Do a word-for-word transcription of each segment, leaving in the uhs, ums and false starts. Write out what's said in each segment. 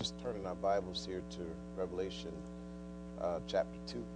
just turning our Bibles here to Revelation uh, chapter two.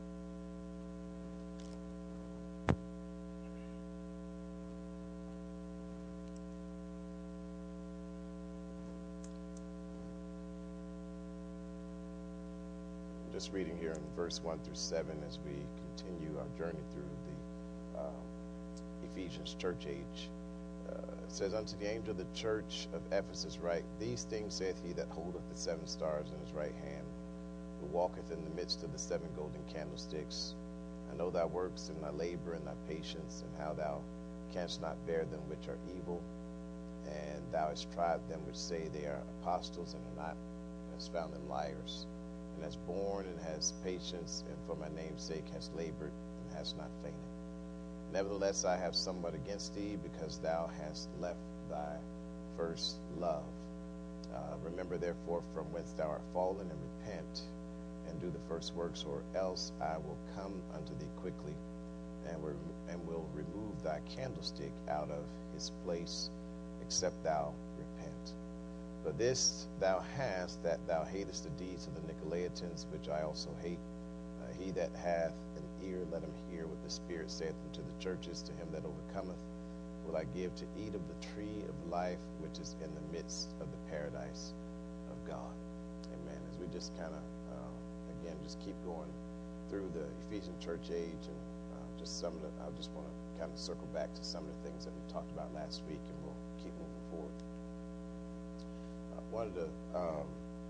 Just reading here in verse one through seven as we continue our journey through the um, Ephesians church age. Uh, it says, "Unto the angel of the church of Ephesus write, These things saith he that holdeth the seven stars in his right hand, who walketh in the midst of the seven golden candlesticks. I know thy works, and thy labor, and thy patience, and how thou canst not bear them which are evil. And thou hast tried them which say they are apostles, and are not, and hast found them liars. And hast borne, and hast patience, and for my name's sake hast labored, and hast not fainted. Nevertheless, I have somewhat against thee, because thou hast left thy first love. Uh, remember therefore from whence thou art fallen, and repent, and do the first works, or else I will come unto thee quickly, and will, and will remove thy candlestick out of his place, except thou repent. But this thou hast, that thou hatest the deeds of the Nicolaitans, which I also hate. Uh, he that hath an ear, let him hear what the Spirit saith unto the churches. To him that overcometh will I give to eat of the tree of life, which is in the midst of the paradise of God." Amen. As we just kind of, uh, again, just keep going through the Ephesian church age, and uh, just some of the, I just want to kind of circle back to some of the things that we talked about last week, and we'll keep moving forward. Uh, one of the um,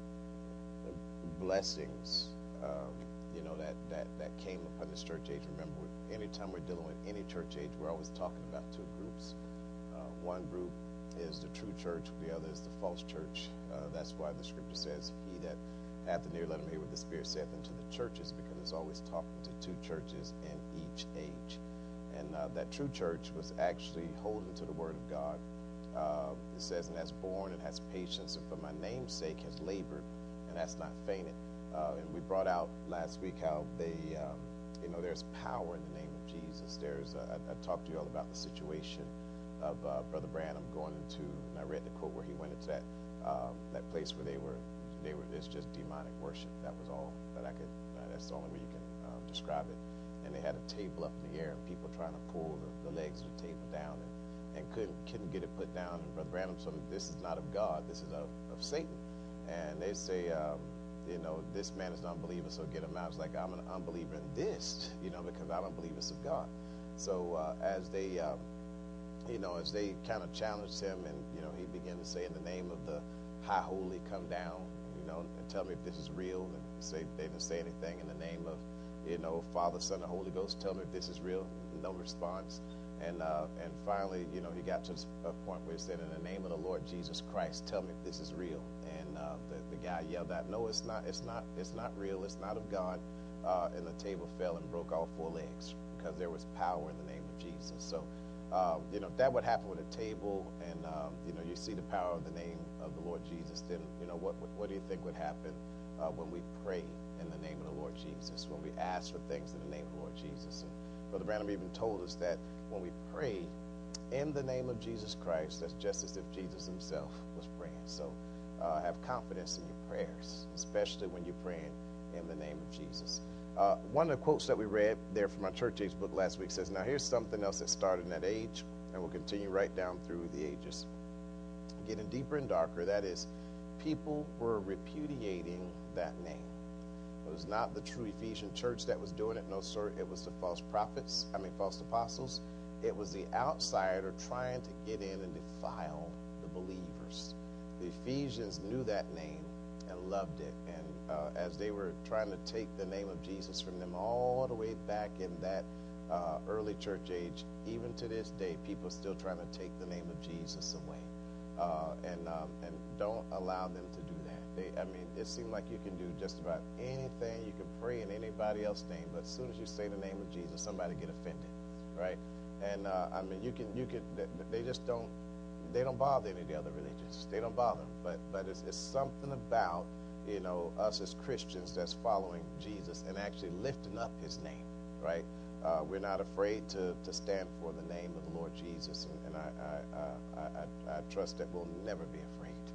blessings, um, you know, that, that, that came upon this church age. Remember, anytime we're dealing with any church age, we're always talking about two groups. Uh, one group is the true church, the other is the false church. Uh, that's why the scripture says, "He that hath an ear, let him hear what the Spirit saith unto the churches," because it's always talking to two churches in each age. And uh, that true church was actually holding to the word of God. Uh, it says, "And has borne, and has patience, and for my name's sake has labored, and has not fainted." Uh, and we brought out last week how they, um, you know, there's power in the name of Jesus. There's, uh, I, I talked to you all about the situation of uh, Brother Branham going into, and I read the quote where he went into that um, that place where they were, they were, it's just demonic worship. That was all that I could. Uh, that's the only way you can um, describe it. And they had a table up in the air, and people trying to pull the, the legs of the table down, and, and couldn't couldn't get it put down. And Brother Branham told them, "This is not of God. This is of, of Satan." And they say, um, you know, "This man is an unbeliever, so get him out." It's like, I'm an unbeliever in this, you know, because I don't believe it's of God. So uh, as they, um, you know, as they kind of challenged him, and, you know, he began to say, "In the name of the high holy, come down, you know, and tell me if this is real." And say they didn't say anything. "In the name of, you know, Father, Son, and Holy Ghost, tell me if this is real." No response. And uh, and finally, you know, he got to a point where he said, "In the name of the Lord Jesus Christ, tell me if this is real." And uh, the, the guy yelled out, "No, it's not. It's not. It's not real. It's not of God." Uh, and the table fell and broke all four legs, because there was power in the name of Jesus. So, um, you know, if that would happen with a table, and um, you know, you see the power of the name of the Lord Jesus, then you know what? What, what do you think would happen uh, when we pray in the name of the Lord Jesus? When we ask for things in the name of the Lord Jesus? And Brother Branham even told us that when we pray in the name of Jesus Christ, that's just as if Jesus himself was praying. So uh, have confidence in your prayers, especially when you're praying in the name of Jesus. Uh, one of the quotes that we read there from our church age book last week says, "Now here's something else that started in that age and will continue right down through the ages. Getting deeper and darker, that is, people were repudiating that name. It was not the true Ephesian church that was doing it. No, sir. It was the false prophets, I mean false apostles. It was the outsider trying to get in and defile the believers. The Ephesians knew that name and loved it. And uh, as they were trying to take the name of Jesus from them all the way back in that uh, early church age, even to this day, people are still trying to take the name of Jesus away. Uh, and um, and don't allow them to do that. They, I mean, it seems like you can do just about anything. You can pray in anybody else's name, but as soon as you say the name of Jesus, somebody get offended, right? And uh, I mean, you can you can. They just don't. They don't bother any of the other religions. They don't bother them. But but it's, it's something about, you know, us as Christians that's following Jesus and actually lifting up his name, right? Uh, we're not afraid to, to stand for the name of the Lord Jesus, and, and I, I, I, I, I trust that we'll never be afraid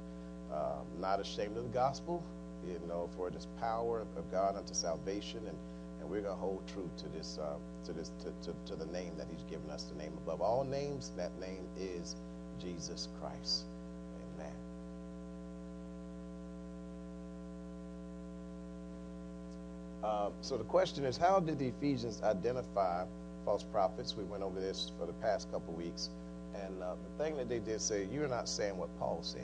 uh, not ashamed of the gospel, you know, for it is power of God unto salvation, and, and we're going to hold true to this, uh, to this, to, to, to the name that he's given us, the name above all names. That name is Jesus Christ. Amen. Uh, so the question is, how did the Ephesians identify false prophets? We went over this for the past couple weeks. And uh, the thing that they did say, you're not saying what Paul said.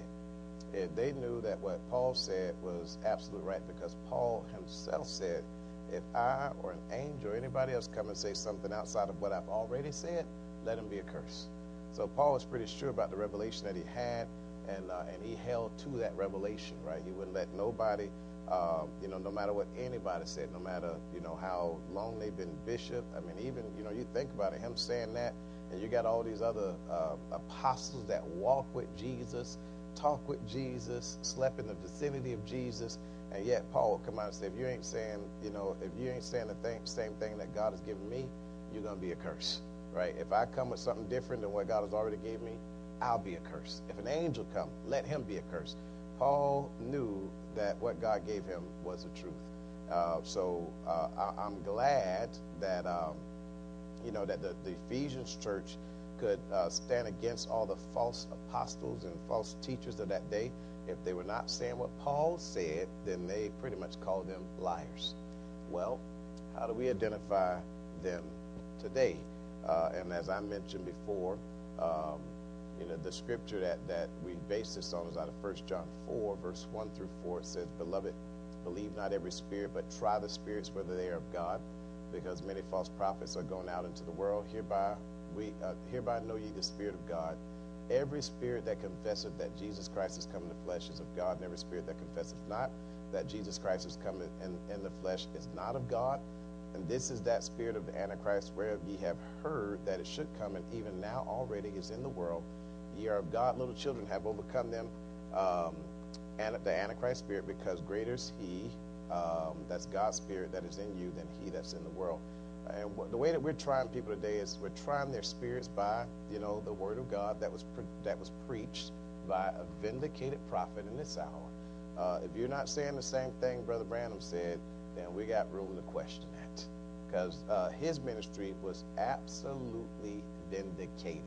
If they knew that what Paul said was absolute right, because Paul himself said, if I or an angel or anybody else come and say something outside of what I've already said, let him be accursed. So Paul was pretty sure about the revelation that he had, and uh, and he held to that revelation, right? He wouldn't let nobody, uh, you know, no matter what anybody said, no matter, you know, how long they've been bishop. I mean, even, you know, you think about it, him saying that, and you got all these other uh, apostles that walk with Jesus, talk with Jesus, slept in the vicinity of Jesus, and yet Paul would come out and say, if you ain't saying, you know, if you ain't saying the thing, same thing that God has given me, you're going to be accursed, right? If I come with something different than what God has already gave me, I'll be accursed. If an angel come, let him be accursed. Paul knew that what God gave him was the truth. Uh, so uh, I, I'm glad that, um, you know, that the, the Ephesians church could uh, stand against all the false apostles and false teachers of that day. If they were not saying what Paul said, then they pretty much called them liars. Well, how do we identify them today? Uh, and as I mentioned before, um, you know, the scripture that, that we base this on is out of First John four, verse one through four. It says, Beloved, believe not every spirit, but try the spirits whether they are of God, because many false prophets are going out into the world. Hereby we uh, hereby know ye the Spirit of God. Every spirit that confesseth that Jesus Christ is come in the flesh is of God, and every spirit that confesseth not that Jesus Christ is come in, in the flesh is not of God. And this is that spirit of the Antichrist, whereof ye have heard that it should come, and even now already is in the world. Ye are of God, little children, have overcome them, um, and the Antichrist spirit, because greater is he, um, that's God's spirit that is in you, than he that's in the world. And w- the way that we're trying people today is we're trying their spirits by, you know, the word of God that was pre- that was preached by a vindicated prophet in this hour. Uh, if you're not saying the same thing Brother Branham said, then we got room to question that, because uh, his ministry was absolutely vindicated.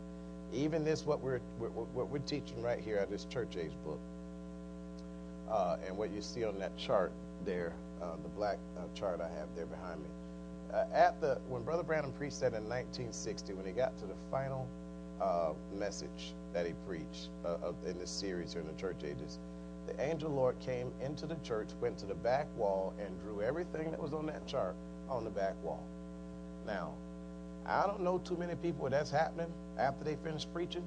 Even this, what we're, we're what we're teaching right here out of this church age book, uh, and what you see on that chart there, uh, the black uh, chart I have there behind me. Uh, at the when Brother Branham preached that in nineteen sixty, when he got to the final uh, message that he preached uh, of, in this series here in the church ages, the angel Lord came into the church, went to the back wall, and drew everything that was on that chart on the back wall. Now, I don't know too many people where that's happening after they finish preaching.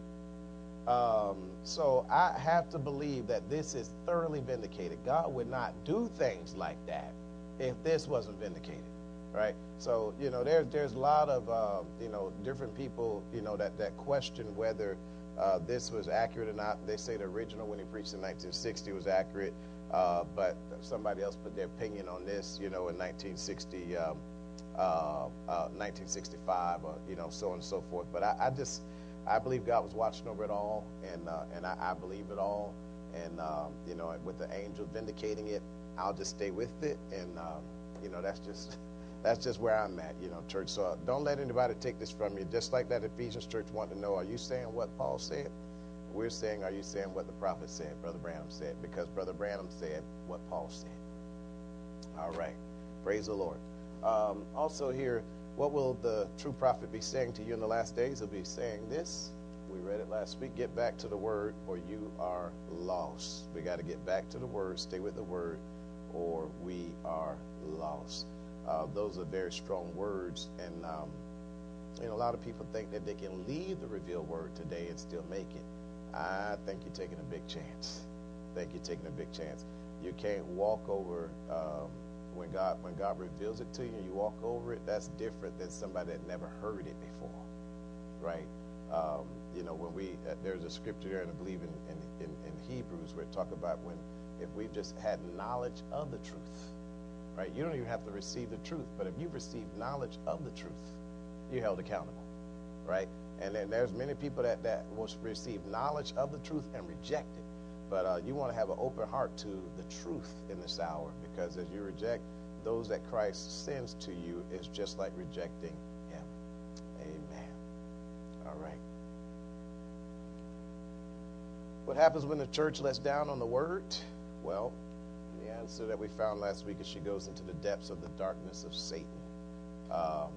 Um, so I have to believe that this is thoroughly vindicated. God would not do things like that if this wasn't vindicated, right? So, you know, there's there's a lot of, uh, you know, different people, you know, that, that question whether uh, this was accurate or not. They say the original when he preached in nineteen sixty was accurate, uh, but somebody else put their opinion on this, you know, in nineteen sixty, um, uh, uh, nineteen sixty-five, or, you know, so on and so forth. But I, I just, I believe God was watching over it all, and uh, and I, I believe it all. And, um, you know, with the angel vindicating it, I'll just stay with it. And, um, you know, that's just that's just where I'm at, you know, church. So don't let anybody take this from you. Just like that Ephesians church wanted to know, are you saying what Paul said? We're saying, are you saying what the prophet said, Brother Branham said? Because Brother Branham said what Paul said. All right. Praise the Lord. Um, also here, what will the true prophet be saying to you in the last days? He'll be saying this. We read it last week. Get back to the word, or you are lost. We got to get back to the word, stay with the word, or we are lost. Uh, those are very strong words. And, um, you know, a lot of people think that they can leave the revealed word today and still make it. I think you're taking a big chance. I think you're taking a big chance. You can't walk over, um, when God when God reveals it to you and you walk over it, that's different than somebody that never heard it before, right? Um, you know, when we, uh, there's a scripture there, and I believe in, in, in, in Hebrews, where it talk about when, if we've just had knowledge of the truth, right? You don't even have to receive the truth, but if you've received knowledge of the truth, you're held accountable, right? And then there's many people that, that will receive knowledge of the truth and reject it. But uh, you want to have an open heart to the truth in this hour, because as you reject those that Christ sends to you, is just like rejecting him. Amen. All right. What happens when the church lets down on the word? Well, the answer that we found last week is she goes into the depths of the darkness of Satan. Um,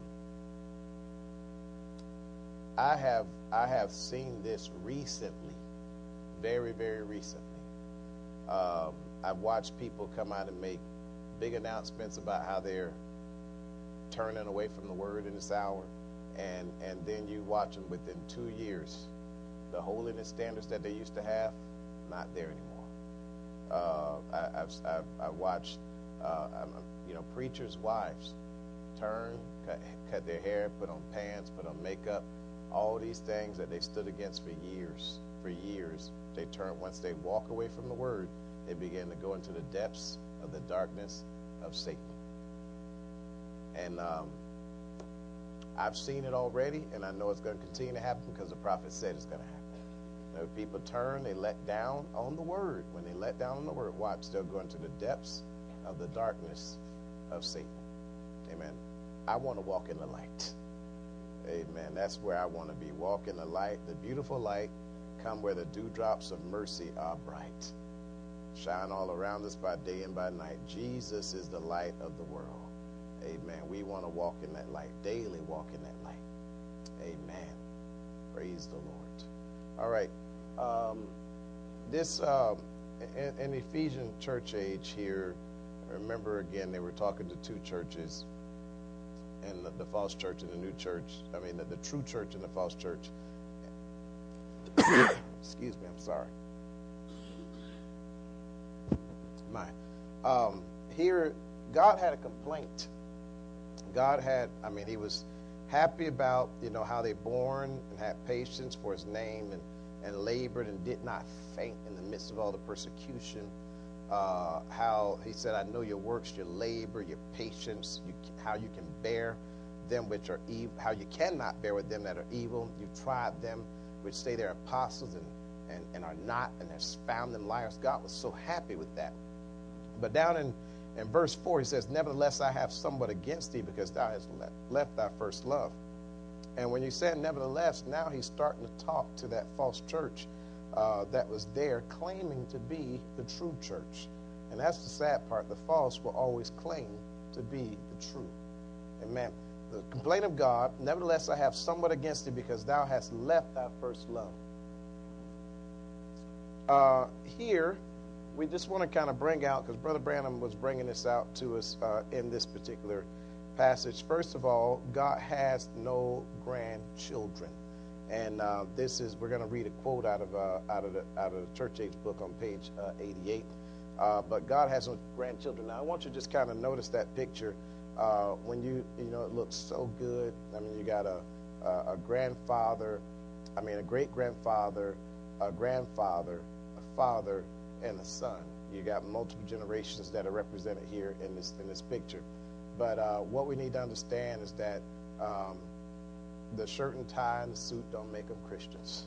I have I have seen this recently, very, very recently. Um, I've watched people come out and make big announcements about how they're turning away from the word in this hour, and and then you watch them within two years. The holiness standards that they used to have, not there anymore. Uh, I, I've, I've, I've watched, uh, I'm, you know, preachers' wives turn, cut, cut their hair, put on pants, put on makeup, all these things that they stood against for years. For years, they turn. Once they walk away from the word, they begin to go into the depths of the darkness of Satan. And um, I've seen it already, and I know it's going to continue to happen because the prophet said it's going to happen. Now, if people turn, they let down on the word. When they let down on the word, watch, they'll go into the depths of the darkness of Satan. Amen. I want to walk in the light. Amen. That's where I want to be. Walk in the light, the beautiful light, come where the dewdrops of mercy are bright. Shine all around us by day and by night. Jesus is the light of the world. Amen. We want to walk in that light, daily walk in that light. Amen. Praise the Lord. All right. Um, this, um, in, in Ephesian church age here, remember again, they were talking to two churches, and the, the false church and the new church, I mean, the, the true church and the false church. Excuse me, I'm sorry. My, um, here, God had a complaint. God had, I mean, he was happy about, you know, how they born and had patience for his name and, and labored and did not faint in the midst of all the persecution. Uh, how he said, I know your works, your labor, your patience, you, how you can bear them which are evil, how you cannot bear with them that are evil. You tried them which say they're apostles and, and, and are not, and have found them liars. God was so happy with that. But down in In verse four, he says, nevertheless, I have somewhat against thee, because thou hast left, left thy first love. And when you said nevertheless, now he's starting to talk to that false church uh, that was there claiming to be the true church. And that's the sad part. The false will always claim to be the true. Amen. The complaint of God, nevertheless, I have somewhat against thee, because thou hast left thy first love. Uh, here, we just want to kind of bring out, because Brother Branham was bringing this out to us uh, in this particular passage. First of all, God has no grandchildren, and uh, this is we're going to read a quote out of uh, out of the out of the Church Age book on page uh, eighty-eight. Uh, but God has no grandchildren. Now, I want you to just kind of notice that picture uh, when you you know it looks so good. I mean, you got a a, a grandfather, I mean, a great grandfather, a grandfather, a father, and a son. You got multiple generations that are represented here in this in this picture. But uh, what we need to understand is that um, the shirt and tie and the suit don't make them Christians.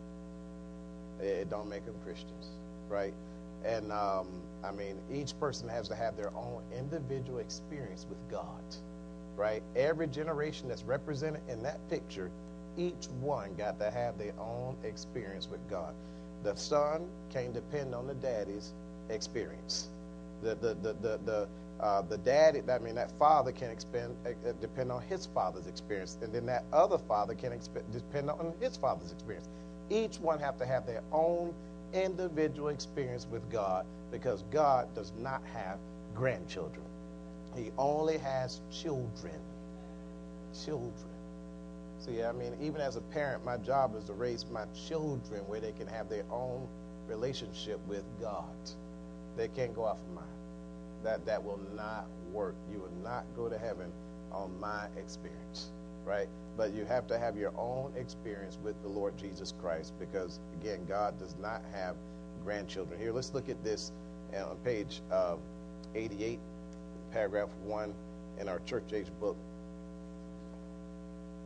It, it don't make them Christians, right? And um, I mean, each person has to have their own individual experience with God, right? Every generation that's represented in that picture, each one got to have their own experience with God. The son can't depend on the daddy's experience. The the the the the, uh, the daddy, I mean, that father can expend, uh, depend on his father's experience, and then that other father can exp- depend on his father's experience. Each one have to have their own individual experience with God, because God does not have grandchildren. He only has children. Children. See, I mean, even as a parent, my job is to raise my children where they can have their own relationship with God. They can't go off of mine. That that will not work. You will not go to heaven on my experience, right? But you have to have your own experience with the Lord Jesus Christ, because, again, God does not have grandchildren. Here, let's look at this on page uh, eighty-eight, paragraph one in our Church Age book.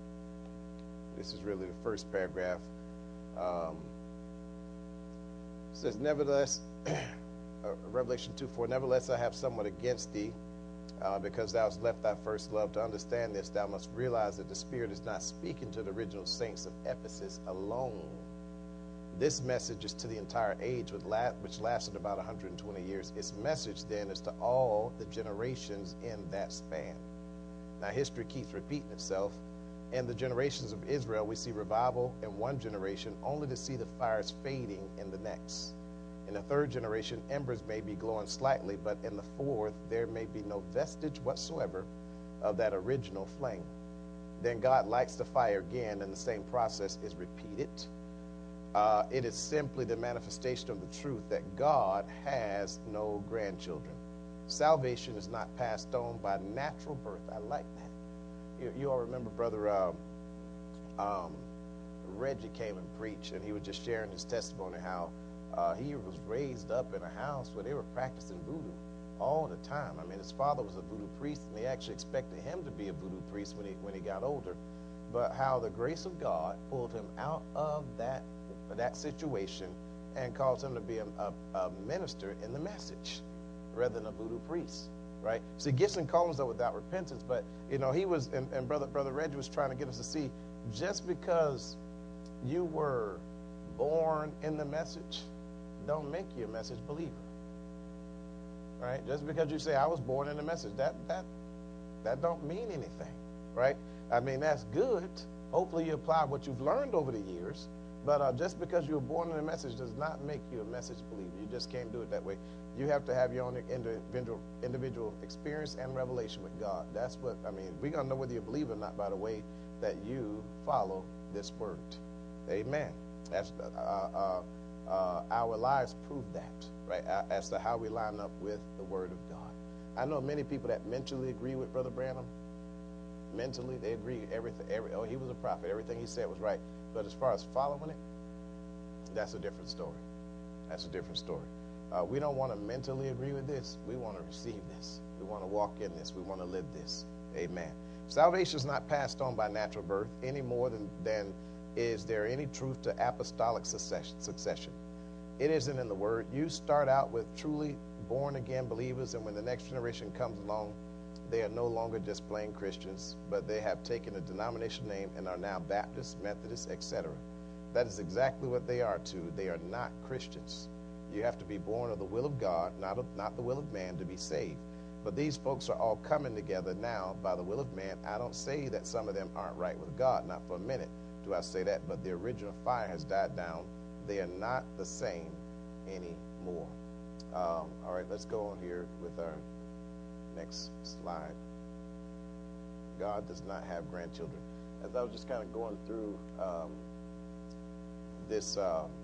This is really the first paragraph. Um, says, nevertheless, uh, Revelation two four, nevertheless I have somewhat against thee, uh, because thou hast left thy first love. To understand this, thou must realize that the Spirit is not speaking to the original saints of Ephesus alone. This message is to the entire age, which lasted about one hundred twenty years. Its message then is to all the generations in that span. Now, history keeps repeating itself. In the generations of Israel, we see revival in one generation, only to see the fires fading in the next. In the third generation, embers may be glowing slightly, but in the fourth, there may be no vestige whatsoever of that original flame. Then God lights the fire again, and the same process is repeated. Uh, it is simply the manifestation of the truth that God has no grandchildren. Salvation is not passed on by natural birth. I like that. You, you all remember Brother um, um, Reggie came and preached, and he was just sharing his testimony how uh, he was raised up in a house where they were practicing voodoo all the time. I mean, his father was a voodoo priest, and they actually expected him to be a voodoo priest when he when he got older. But how the grace of God pulled him out of that that situation and caused him to be a, a, a minister in the message rather than a voodoo priest, right? See, gifts and callings are without repentance, but, you know, he was, and, and brother, brother Reggie was trying to get us to see, just because you were born in the message, don't make you a message believer, right? Just because you say, I was born in the message, that, that, that don't mean anything, right? I mean, that's good. Hopefully you apply what you've learned over the years. But uh, just because you were born in a message does not make you a message believer. You just can't do it that way. You have to have your own individual, individual experience and revelation with God. That's what, I mean, we're going to know whether you believe or not by the way that you follow this word. Amen. That's, uh, uh, uh, our lives prove that, right, as to how we line up with the word of God. I know many people that mentally agree with Brother Branham. Mentally, they agree everything. Every, oh, he was a prophet. Everything he said was right. But as far as following it, that's a different story. That's a different story. Uh, we don't want to mentally agree with this. We want to receive this. We want to walk in this. We want to live this. Amen. Salvation is not passed on by natural birth any more than, than is there any truth to apostolic succession. It isn't in the word. You start out with truly born-again believers, and when the next generation comes along, they are no longer just plain Christians, but they have taken a denomination name and are now Baptists, Methodists, et cetera. That is exactly what they are too. They are not Christians. You have to be born of the will of God, not, of, not the will of man, to be saved. But these folks are all coming together now by the will of man. I don't say that some of them aren't right with God, not for a minute do I say that, but the original fire has died down. They are not the same anymore. Um, all right, let's go on here with our next slide. God does not have grandchildren. As I was just kind of going through um, this, uh, uh,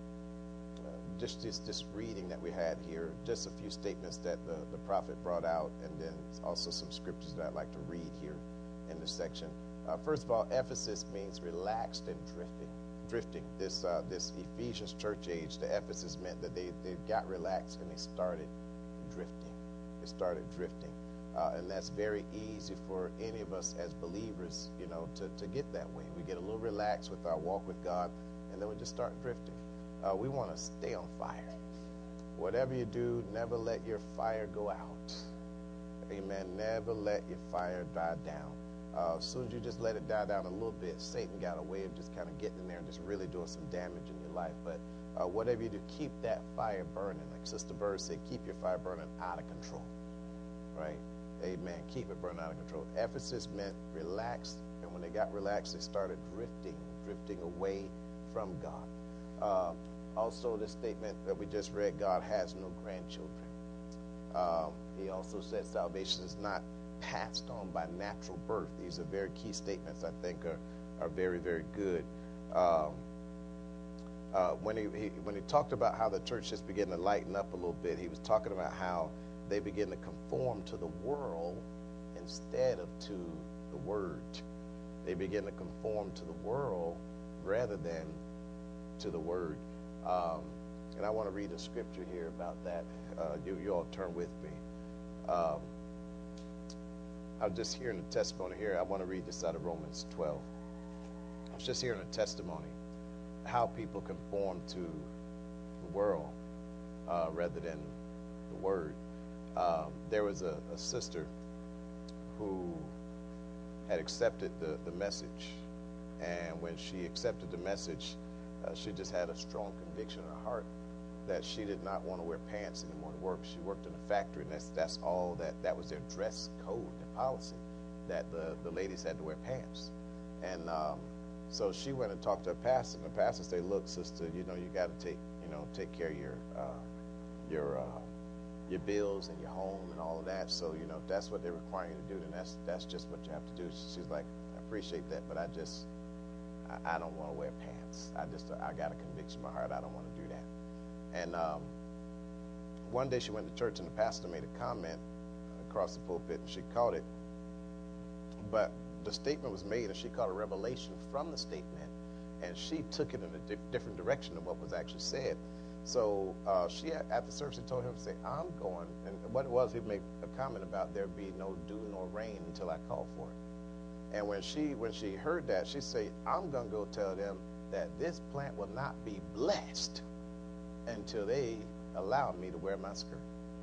just this, this reading that we had here, just a few statements that the, the prophet brought out, and then also some scriptures that I'd like to read here in this section. Uh, first of all, Ephesus means relaxed and drifting. Drifting. This uh, this Ephesians church age, the Ephesus meant that they, they got relaxed and they started drifting. They started drifting. Uh, and that's very easy for any of us as believers, you know, to, to get that way. We get a little relaxed with our walk with God, and then we just start drifting. Uh, we want to stay on fire. Whatever you do, never let your fire go out. Amen. Never let your fire die down. Uh, as soon as you just let it die down a little bit, Satan got a way of just kind of getting in there and just really doing some damage in your life. But uh, whatever you do, keep that fire burning. Like Sister Bird said, keep your fire burning out of control. Right? Amen. Keep it burning out of control. Ephesus meant relaxed, and when they got relaxed, they started drifting, drifting away from God. Uh, also, this statement that we just read, God has no grandchildren. Um, he also said salvation is not passed on by natural birth. These are very key statements I think are, are very, very good. Um, uh, when he, he when he talked about how the church just began to lighten up a little bit, he was talking about how they begin to conform to the world instead of to the word. They begin to conform to the world rather than to the word. Um, and I want to read a scripture here about that. Uh, you, you all turn with me. Um, I was just hearing a testimony here. I want to read this out of Romans twelve. I was just hearing a testimony, how people conform to world uh, rather than the word. Um, there was a, a sister who had accepted the, the message, and when she accepted the message, uh, she just had a strong conviction in her heart that she did not want to wear pants anymore to work. She worked in a factory, and that's that's all that that was their dress code, their policy, that the, the ladies had to wear pants. And um, so she went and talked to her pastor, and the pastor said, "Look, sister, you know you got to take you know take care of your uh, your uh, your bills and your home and all of that. So you know if that's what they're requiring you to do, then that's that's just what you have to do." She's like, "I appreciate that, but I just I, I don't want to wear pants. I just I got a conviction in my heart. I don't want to do that." And um, one day she went to church, and the pastor made a comment across the pulpit, and she caught it. But the statement was made, and she caught a revelation from the statement, and she took it in a di- different direction than what was actually said. So uh, she, at the service, she told him to say, "I'm going," and what it was, he made a comment about there be no dew nor rain until I call for it. And when she when she heard that, she said, "I'm going to go tell them that this plant will not be blessed until they allow me to wear my skirt."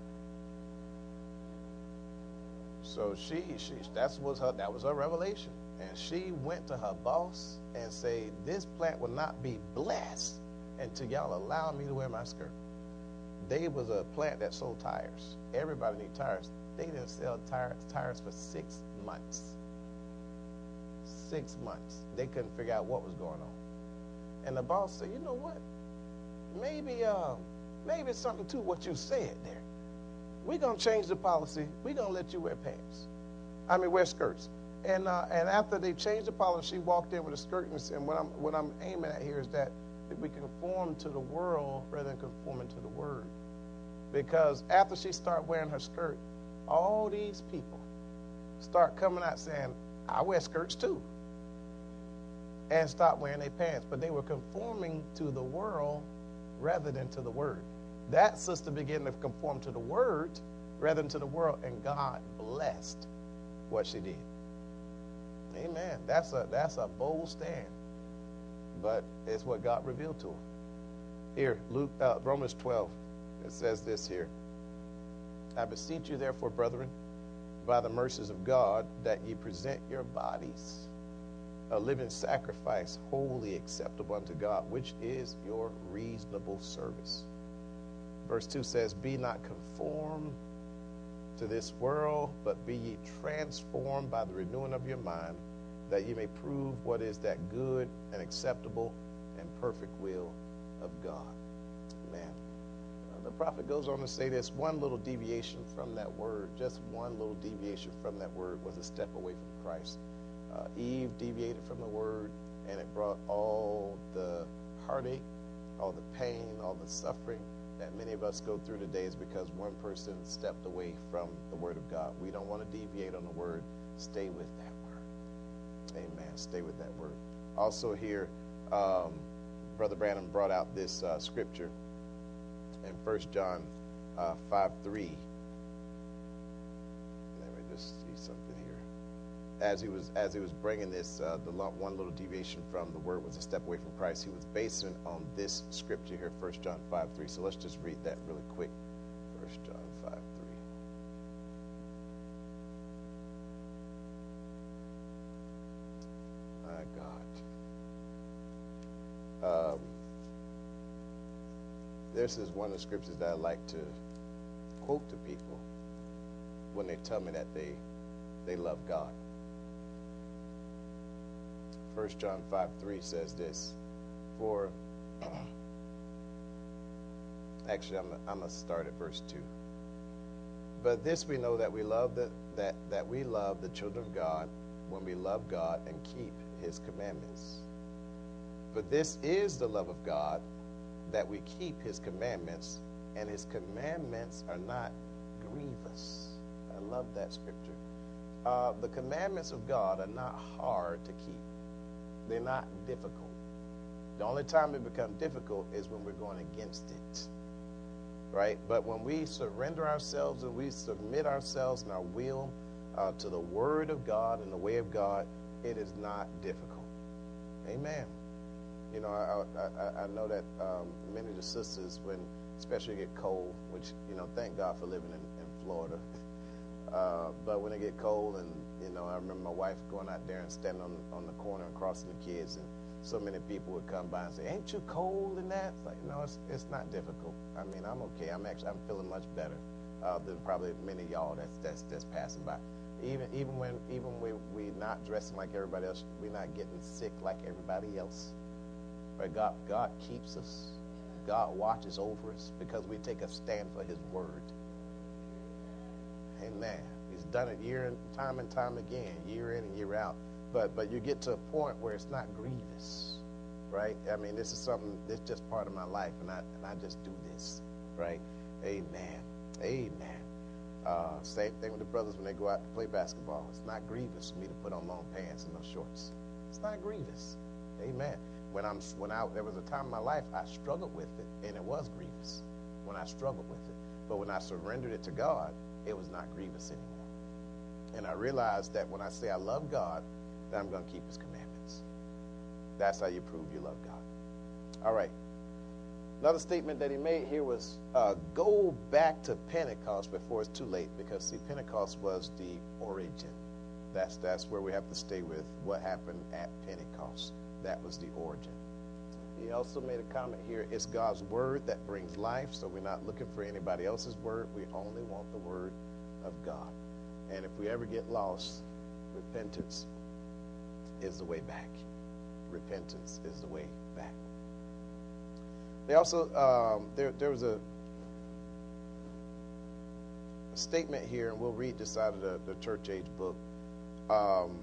So she, she that's was her that was her revelation, and she went to her boss and said, "This plant will not be blessed until y'all allow me to wear my skirt." They was a plant that sold tires. Everybody need tires. They didn't sell tires tires for six months. Six months. They couldn't figure out what was going on. And the boss said, "You know what? Maybe, uh, maybe it's something to what you said there. We're going to change the policy. We're going to let you wear pants. I mean, wear skirts." And uh, and after they changed the policy, she walked in with a skirt. And, and what I'm what I'm aiming at here is that we conform to the world rather than conforming to the word. Because after she started wearing her skirt, all these people start coming out saying, "I wear skirts too," and stop wearing their pants. But they were conforming to the world rather than to the word. That sister began to conform to the word rather than to the world, and God blessed what she did. Amen. That's a that's a bold stand, but it's what God revealed to her. Here, Luke, uh, Romans twelve, it says this here: "I beseech you, therefore, brethren, by the mercies of God, that ye present your bodies a living sacrifice, wholly acceptable unto God, which is your reasonable service." Verse two says, "Be not conformed to this world, but be ye transformed by the renewing of your mind, that ye may prove what is that good and acceptable and perfect will of God." Man, uh, the prophet goes on to say this: one little deviation from that word, just one little deviation from that word was a step away from Christ. Uh, Eve deviated from the word, and it brought all the heartache, all the pain, all the suffering that many of us go through today is because one person stepped away from the word of God. We don't want to deviate on the word. Stay with that word. Amen. Stay with that word. Also here, um, Brother Branham brought out this uh, scripture in First John uh, five three. Let me just see something here. As he was as he was bringing this, uh, the one little deviation from the word was a step away from Christ. He was basing on this scripture here, First John five three. So let's just read that really quick. First John five three. My God. Um, this is one of the scriptures that I like to quote to people when they tell me that they they love God. First John five three says this: "For," actually, I'm I'm gonna start at verse two. "But this we know, that we love the, that that we love the children of God, when we love God and keep His commandments. For this is the love of God, that we keep His commandments, and His commandments are not grievous." I love that scripture. Uh, the commandments of God are not hard to keep. They're not difficult. The only time it becomes difficult is when we're going against it, right? But when we surrender ourselves and we submit ourselves and our will uh, to the word of God and the way of God, it is not difficult. Amen. you know, I, I, I know that um, many of the sisters, when especially get cold, which, you know, thank God for living in, in Florida. uh, but when it get cold, and, you know, I remember my wife going out there and standing on, on the corner and crossing the kids, and so many people would come by and say, ain't you cold in that? It's like, no, it's, it's not difficult. I mean, I'm okay. I'm actually, I'm feeling much better uh, than probably many of y'all that's, that's, that's passing by. Even even when even we we not dressing like everybody else, we're not getting sick like everybody else. Right? God God keeps us. God watches over us because we take a stand for His word. Amen. He's done it year and time and time again, year in and year out. But but you get to a point where it's not grievous, right? I mean, this is something that's just part of my life, and I and I just do this, right? Amen. Amen. Uh, same thing with the brothers when they go out to play basketball. It's not grievous for me to put on long pants and no shorts. It's not grievous. Amen. When I'm when I there was a time in my life I struggled with it, and it was grievous when I struggled with it. But when I surrendered it to God, it was not grievous anymore. And I realized that when I say I love God, that I'm going to keep His commandments. That's how you prove you love God. All right. Another statement that he made here was uh, go back to Pentecost before it's too late, because, see, Pentecost was the origin. That's, that's where we have to stay with what happened at Pentecost. That was the origin. He also made a comment here, it's God's word that brings life, so we're not looking for anybody else's word. We only want the word of God. And if we ever get lost, repentance is the way back. Repentance is the way back. They also, um, there, there was a, a statement here, and we'll read this out of the, the church age book. Um,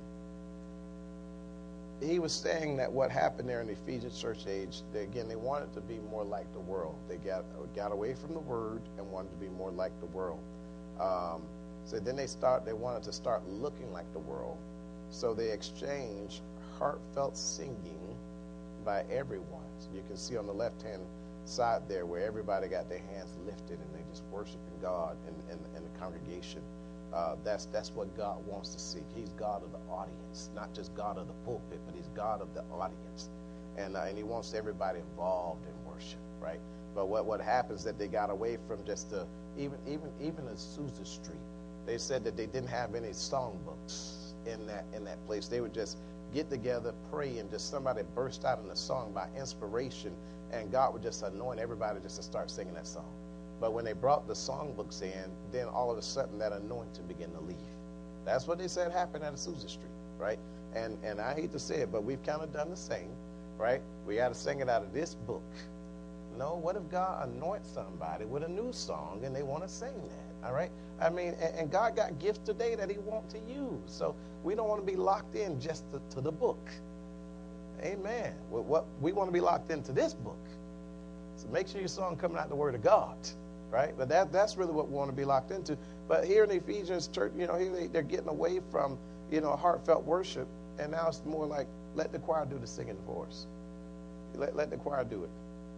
he was saying that what happened there in the Ephesians church age, they, again, they wanted to be more like the world. They got got away from the word and wanted to be more like the world. Um, so then they start. They wanted to start looking like the world. So they exchanged heartfelt singing by everyone. So you can see on the left-hand side there where everybody got their hands lifted and they just worshiping God in, in, in the congregation. Uh, that's that's what God wants to see. He's God of the audience, not just God of the pulpit, but He's God of the audience, and uh, and He wants everybody involved in worship, right? But what what happens is that they got away from just the even even even Azusa Street. They said that they didn't have any songbooks in that in that place. They would just get together, pray, and just somebody burst out in a song by inspiration, and God would just anoint everybody just to start singing that song. But when they brought the songbooks in, then all of a sudden that anointing began to leave. That's what they said happened at Azusa Street, right? And and I hate to say it, but we've kind of done the same, right? We got to sing it out of this book. No, what if God anoints somebody with a new song and they want to sing that, all right? I mean, and, and God got gifts today that He wants to use. So we don't want to be locked in just to, to the book. Amen. Well, what we want to be locked into this book. So make sure your song coming out the Word of God, right? But that that's really what we want to be locked into. But here in the Ephesians church, you know, here they, they're getting away from, you know, heartfelt worship, and now it's more like let the choir do the singing for us. Let let the choir do it.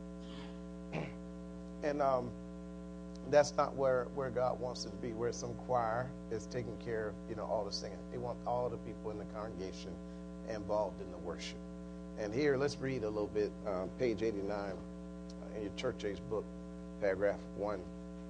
And um, that's not where, where God wants it to be, where some choir is taking care of, you know, all the singing. They want all the people in the congregation involved in the worship. And here, let's read a little bit, um, page eighty-nine uh, in your church age book, paragraph one.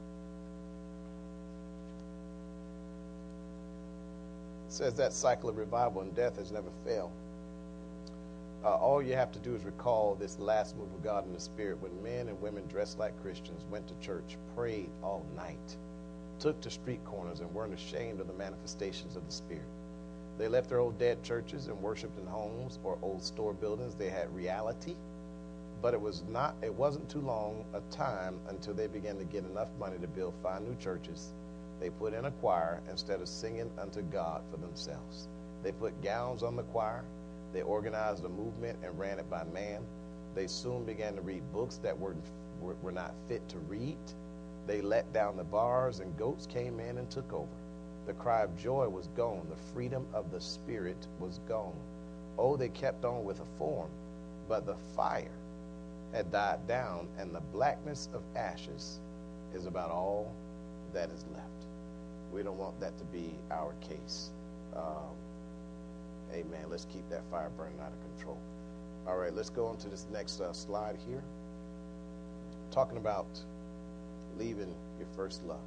It says that cycle of revival and death has never failed. Uh, all you have to do is recall this last move of God in the Spirit when men and women dressed like Christians went to church, prayed all night, took to street corners, and weren't ashamed of the manifestations of the Spirit. They left their old dead churches and worshiped in homes or old store buildings. They had reality, but it was not. It wasn't too long a time until they began to get enough money to build five new churches. They put in a choir instead of singing unto God for themselves. They put gowns on the choir. They organized a movement and ran it by man. They soon began to read books that were, were, were not fit to read. They let down the bars, and goats came in and took over. The cry of joy was gone. The freedom of the Spirit was gone. Oh, they kept on with a form, but the fire had died down, and the blackness of ashes is about all that is left. We don't want that to be our case. Um, Amen. Let's keep that fire burning out of control. All right, let's go on to this next uh, slide here. Talking about leaving your first love.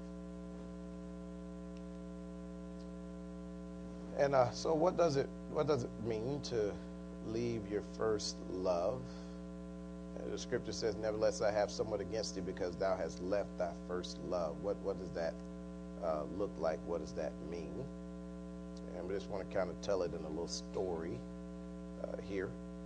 And uh, so what does it what does it mean to leave your first love? Uh, the scripture says, nevertheless, I have somewhat against thee because thou hast left thy first love. What, what does that uh, look like? What does that mean? And we just want to kind of tell it in a little story uh, here.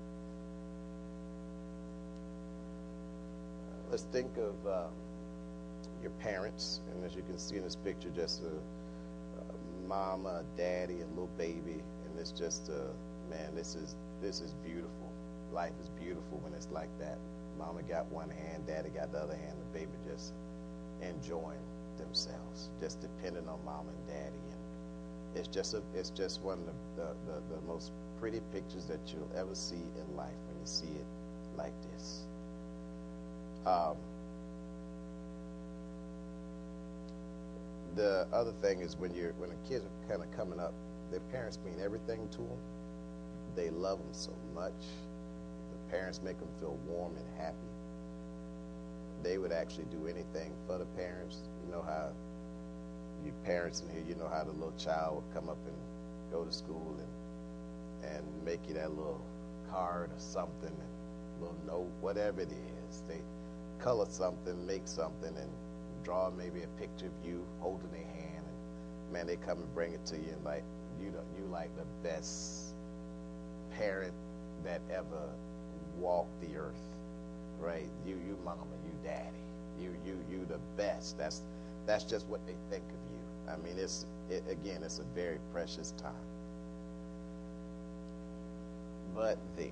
Uh, let's think of uh, your parents. And as you can see in this picture, just a, a mama, a daddy, a little baby. And it's just, uh, man, this is, this is beautiful. Life is beautiful when it's like that. Mama got one hand, daddy got the other hand, the baby just enjoying themselves, just depending on mama and daddy. And it's just a, it's just one of the, the, the, the most pretty pictures that you'll ever see in life when you see it like this. Um, the other thing is when you're when the kids are kind of coming up, their parents mean everything to them. They love them so much. Parents make them feel warm and happy. They would actually do anything for the parents. You know how you parents in here, you know how the little child will come up and go to school and and make you that little card or something, and little note, whatever it is. They color something, make something, and draw maybe a picture of you holding their hand, and man, they come and bring it to you, and like you, you like the best parent that ever walk the earth, right? You, you mama, you daddy, you, you, you the best. That's, that's just what they think of you. I mean, it's, it, again, it's a very precious time. But then,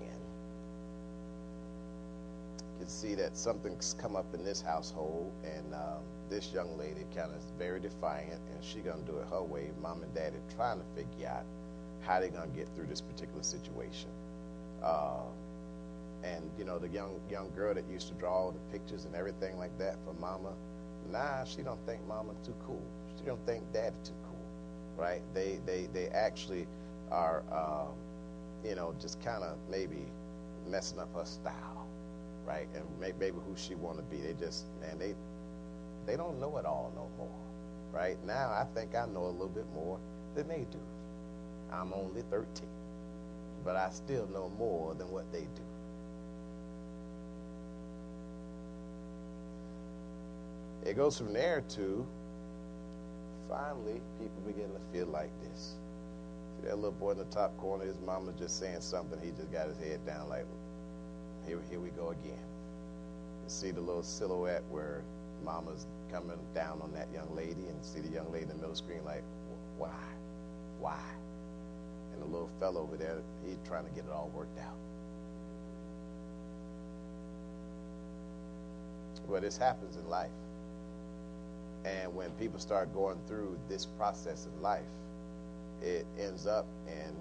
you can see that something's come up in this household, and um, this young lady kind of is very defiant, and she gonna do it her way. Mom and daddy trying to figure out how they're gonna get through this particular situation. Uh, And, you know, the young young girl that used to draw all the pictures and everything like that for mama, nah, she don't think mama too cool. She don't think daddy too cool, right? They they, they actually are, uh, you know, just kind of maybe messing up her style, right? And maybe, maybe who she want to be. They just, man, they, they don't know it all no more, right? Now I think I know a little bit more than they do. I'm only thirteen, but I still know more than what they do. It goes from there to, finally, people begin to feel like this. See that little boy in the top corner, his mama just saying something, he just got his head down like, here, here we go again. You see the little silhouette where mama's coming down on that young lady, and see the young lady in the middle screen like, why? Why? And the little fellow over there, he's trying to get it all worked out. Well, this happens in life. And when people start going through this process in life, it ends up in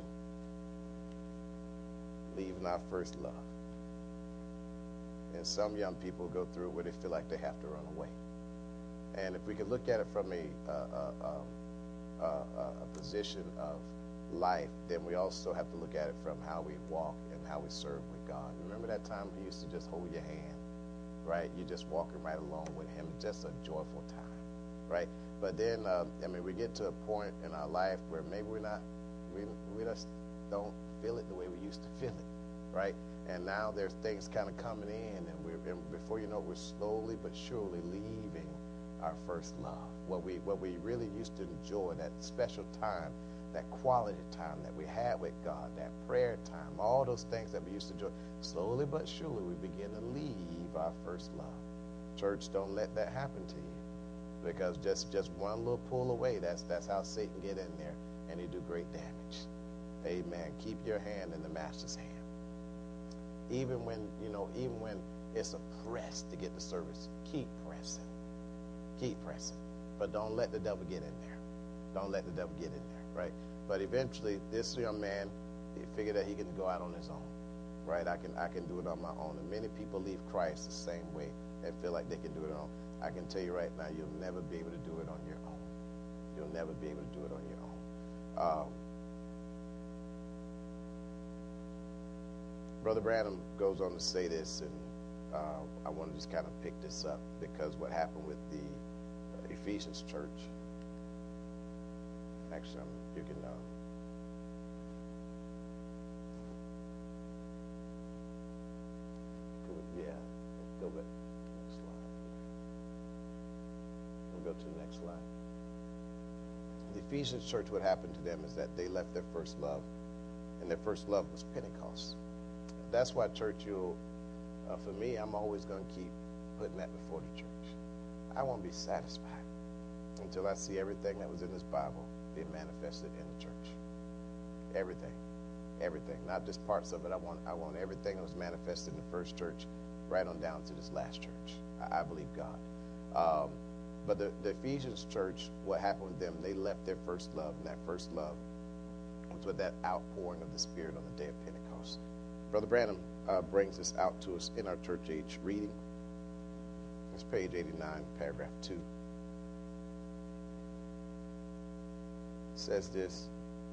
leaving our first love. And some young people go through it where they feel like they have to run away. And if we could look at it from a, uh, uh, um, uh, a position of life, then we also have to look at it from how we walk and how we serve with God. Remember that time he used to just hold your hand, right? You're just walking right along with him. It's just a joyful time. Right, but then uh, I mean, we get to a point in our life where maybe we're not, we we just don't feel it the way we used to feel it, right? And now there's things kind of coming in, and we're and before you know it, we're slowly but surely leaving our first love. What we what we really used to enjoy, that special time, that quality time that we had with God, that prayer time, all those things that we used to enjoy. Slowly but surely, we begin to leave our first love. Church, don't let that happen to you. Because just, just one little pull away, that's that's how Satan get in there, and he do great damage. Amen. Keep your hand in the master's hand. Even when, you know, even when it's a press to get the service, keep pressing. Keep pressing. But don't let the devil get in there. Don't let the devil get in there, right? But eventually, this young man, he figured that he can go out on his own, right? I can I can do it on my own. And many people leave Christ the same way and feel like they can do it on. I can tell you right now, you'll never be able to do it on your own. You'll never be able to do it on your own. Um, Brother Branham goes on to say this, and uh, I want to just kind of pick this up because what happened with the uh, Ephesians church. Actually, um, you can. Uh, could we, yeah, go back. Next slide. We'll go to the next slide. The Ephesians church, what happened to them is that they left their first love, and their first love was Pentecost. That's why church, you'll, uh, for me, I'm always going to keep putting that before the church. I won't be satisfied until I see everything that was in this Bible being manifested in the church. Everything, everything, not just parts of it. I want, I want everything that was manifested in the first church, right on down to this last church. I, I believe God. Um, but the, the Ephesians church, what happened with them? They left their first love, and that first love was with that outpouring of the Spirit on the day of Pentecost. Brother Branham uh, brings this out to us in our church age reading. It's page eighty-nine, paragraph two. It says this.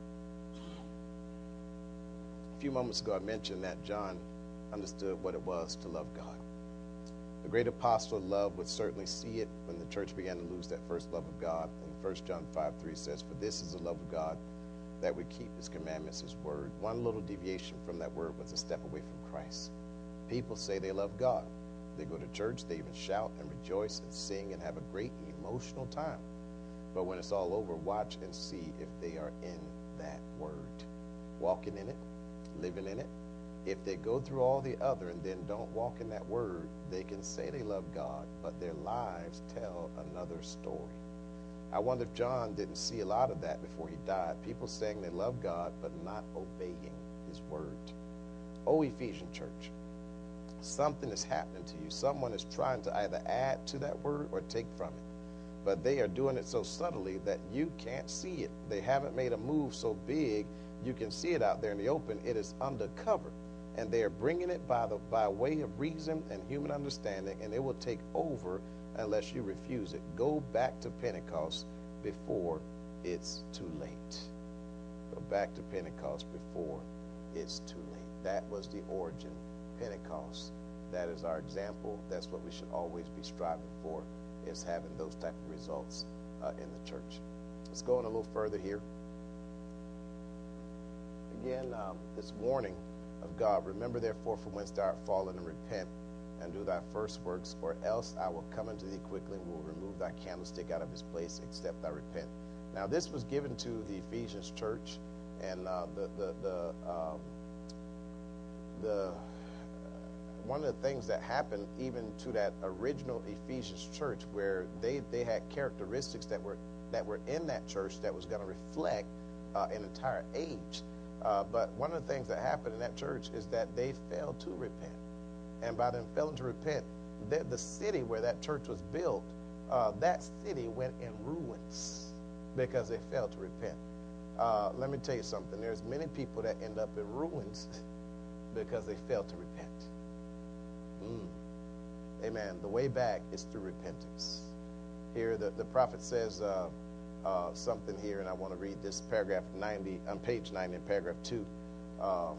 A few moments ago, I mentioned that John understood what it was to love God. The great apostle of love would certainly see it when the church began to lose that first love of God. And First John five three says, "For this is the love of God, that we keep his commandments, his word." One little deviation from that word was a step away from Christ. People say they love God. They go to church, they even shout and rejoice and sing and have a great emotional time. But when it's all over, watch and see if they are in that word, walking in it, living in it. If they go through all the other and then don't walk in that word, they can say they love God, but their lives tell another story. I wonder if John didn't see a lot of that before he died. People saying they love God, but not obeying his word. Oh, Ephesian church, something is happening to you. Someone is trying to either add to that word or take from it. But they are doing it so subtly that you can't see it. They haven't made a move so big you can see it out there in the open. It is undercover. And they are bringing it by, the, by way of reason and human understanding, and it will take over unless you refuse it. Go back to Pentecost before it's too late. Go back to Pentecost before it's too late. That was the origin, Pentecost. That is our example. That's what we should always be striving for, is having those type of results uh, in the church. Let's go on a little further here. Again, um, this warning of God. Remember, therefore, from whence thou art fallen, and repent, and do thy first works, or else I will come unto thee quickly, and will remove thy candlestick out of his place, except thou repent. Now, this was given to the Ephesians church, and uh, the the the um, the uh, one of the things that happened even to that original Ephesians church, where they they had characteristics that were that were in that church that was going to reflect uh, an entire age. Uh, but one of the things that happened in that church is that they failed to repent. And by them failing to repent, the, the city where that church was built, uh, that city went in ruins because they failed to repent. Uh, let me tell you something. There's many people that end up in ruins because they failed to repent. Mm. Amen. The way back is through repentance. Here the, the prophet says uh, uh, something here, and I want to read this paragraph ninety, on page ninety in paragraph two. Um,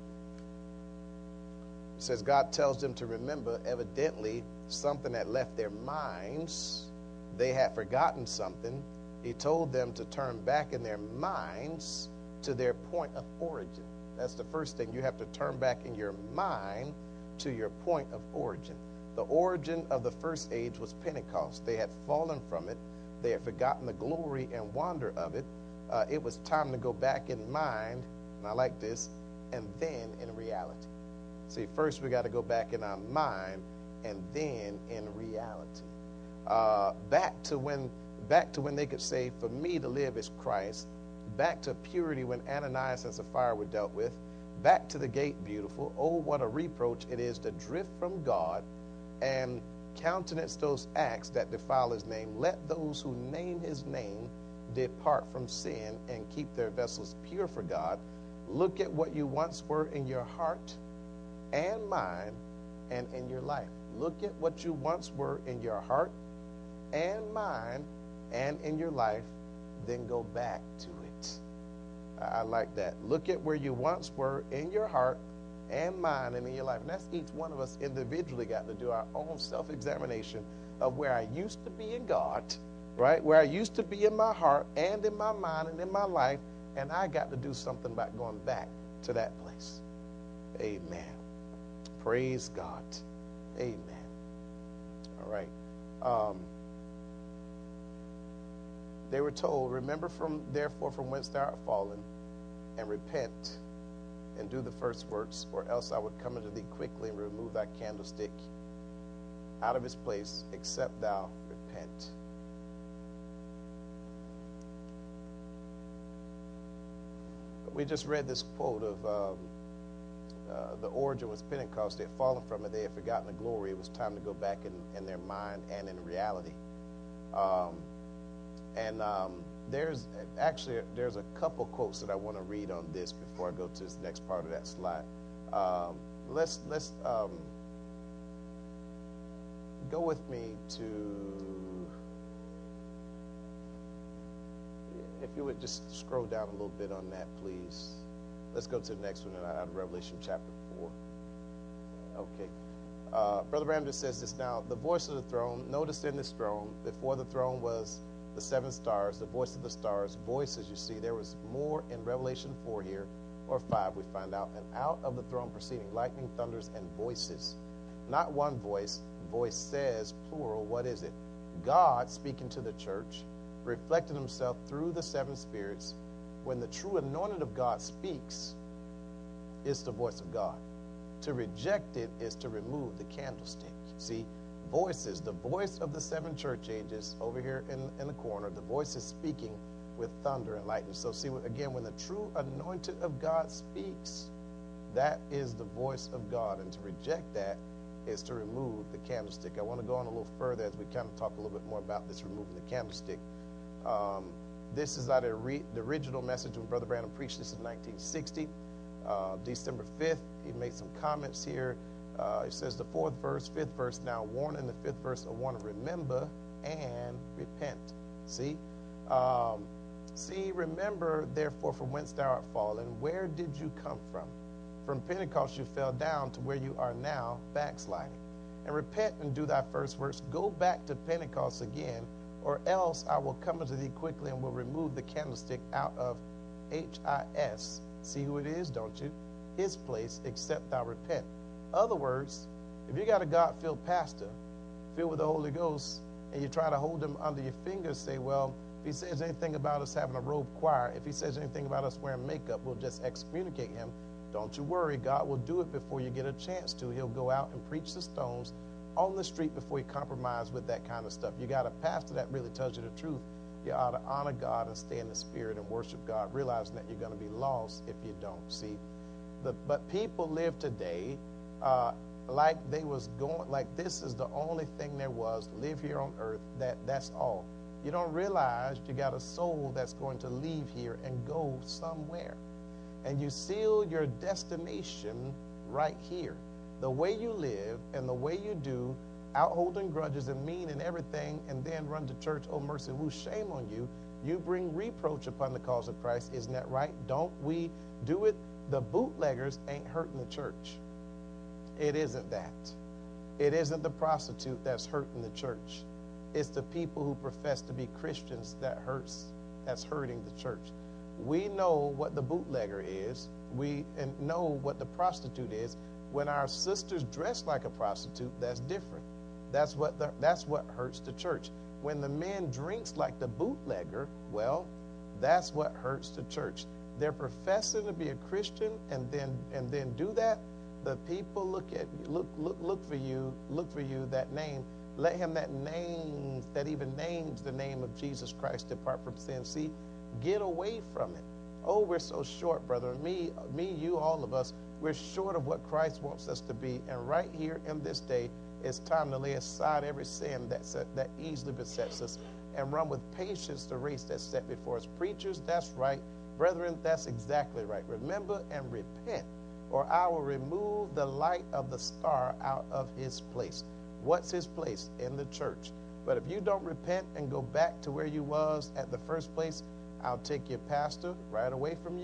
it says, God tells them to remember, evidently, something that left their minds. They had forgotten something. He told them to turn back in their minds to their point of origin. That's the first thing. You have to turn back in your mind to your point of origin. The origin of the first age was Pentecost. They had fallen from it. They had forgotten the glory and wonder of it. Uh, it was time to go back in mind, and I like this, and then in reality. See, first we got to go back in our mind, and then in reality. Uh, back to when, back to when they could say, "For me to live is Christ." Back to purity when Ananias and Sapphira were dealt with. Back to the gate beautiful. Oh, what a reproach it is to drift from God and countenance those acts that defile his name. Let those who name his name depart from sin and keep their vessels pure for God. Look at what you once were in your heart and mind and in your life. Look at what you once were in your heart and mind and in your life, then go back to it. I like that. Look at where you once were in your heart and mine and in your life. And that's each one of us individually got to do our own self-examination of where I used to be in God, right? Where I used to be in my heart and in my mind and in my life. And I got to do something about going back to that place. Amen. Praise God. Amen. All right. Um, they were told, remember from therefore from whence thou art fallen, and repent and do the first works, or else I would come unto thee quickly and remove thy candlestick out of his place, except thou repent. We just read this quote of um, uh, the origin was Pentecost. They had fallen from it. They had forgotten the glory. It was time to go back in, in their mind and in reality. Um, and um, there's actually there's a couple quotes that I want to read on this before I go to this next part of that slide. Um, let's let's um, go with me to, if you would just scroll down a little bit on that, please. Let's go to the next one out of Revelation chapter four. Okay. Uh, Brother Ramdas says this now. The voice of the throne, notice in this throne, before the throne was the seven stars, the voice of the stars, voices, you see. There was more in Revelation four here, or five, we find out. And out of the throne proceeding lightning, thunders, and voices. Not one voice. Voice says, plural, what is it? God speaking to the church, reflecting himself through the seven spirits. When the true anointed of God speaks, it's the voice of God. To reject it is to remove the candlestick. See, voices, the voice of the seven church ages over here in, in the corner, the voice is speaking with thunder and lightning. So see, again, when the true anointed of God speaks, that is the voice of God. And to reject that is to remove the candlestick. I want to go on a little further as we kind of talk a little bit more about this removing the candlestick. Um, this is out of re- the original message when Brother Branham preached this in nineteen sixty. Uh, December fifth, he made some comments here. Uh, he says the fourth verse, fifth verse, now warning, the fifth verse, I want to remember and repent. See? Um, see, remember, therefore, from whence thou art fallen. Where did you come from? From Pentecost you fell down to where you are now, backsliding. And repent and do thy first works. Go back to Pentecost again, or else I will come unto thee quickly and will remove the candlestick out of H I S. See who it is, don't you? His place, except thou repent. Other words, if you got a God-filled pastor, filled with the Holy Ghost, and you try to hold him under your fingers, say, well, if he says anything about us having a robe choir, if he says anything about us wearing makeup, we'll just excommunicate him. Don't you worry. God will do it before you get a chance to. He'll go out and preach the stones on the street before you compromise with that kind of stuff. You got a pastor that really tells you the truth. You ought to honor God and stay in the spirit and worship God, realizing that you're going to be lost if you don't. See, the, but people live today uh, like they was going, like this is the only thing there was, live here on earth, that that's all. You don't realize you got a soul that's going to leave here and go somewhere. And you seal your destination right here. The way you live and the way you do, out holding grudges and mean and everything, and then run to church, oh mercy, woo, shame on you. You bring reproach upon the cause of Christ. Isn't that right? Don't we do it? The bootleggers ain't hurting the church. It isn't that. It isn't the prostitute that's hurting the church. It's the people who profess to be Christians that hurts, that's hurting the church. We know what the bootlegger is. We and know what the prostitute is. When our sisters dress like a prostitute, that's different. That's what the, that's what hurts the church. When the man drinks like the bootlegger, well, that's what hurts the church. They're professing to be a Christian and then and then do that. The people look at look look look for you, look for you that name. Let him that names that even names the name of Jesus Christ depart from sin. See, get away from it. Oh, we're so short, brother. Me, me, you, all of us, we're short of what Christ wants us to be. And right here in this day, it's time to lay aside every sin that that easily besets us and run with patience the race that's set before us. Preachers, that's right. Brethren, that's exactly right. Remember and repent, or I will remove the light of the star out of his place. What's his place? In the church. But if you don't repent and go back to where you was at the first place, I'll take your pastor right away from you,